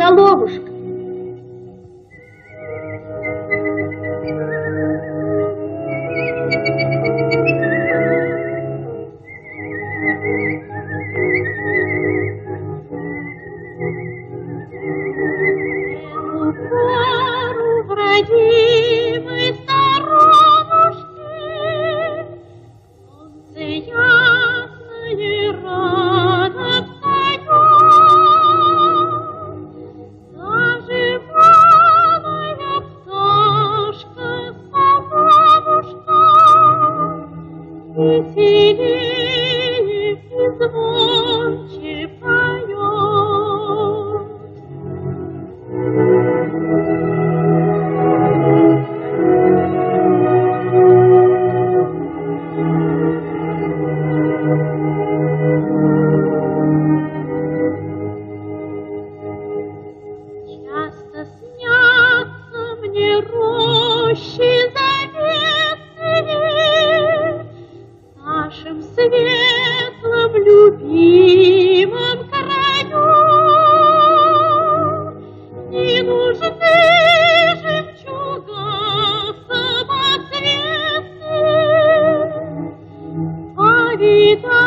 соловушка. Родимой сторонушки, солнце ясное радостное, заживалая пташка, соловушка, веселее и звонче поет. Часто снятся мне рощи заветные в нашем светлом любимом краю. Не нужны жемчуга самоцветные, повидать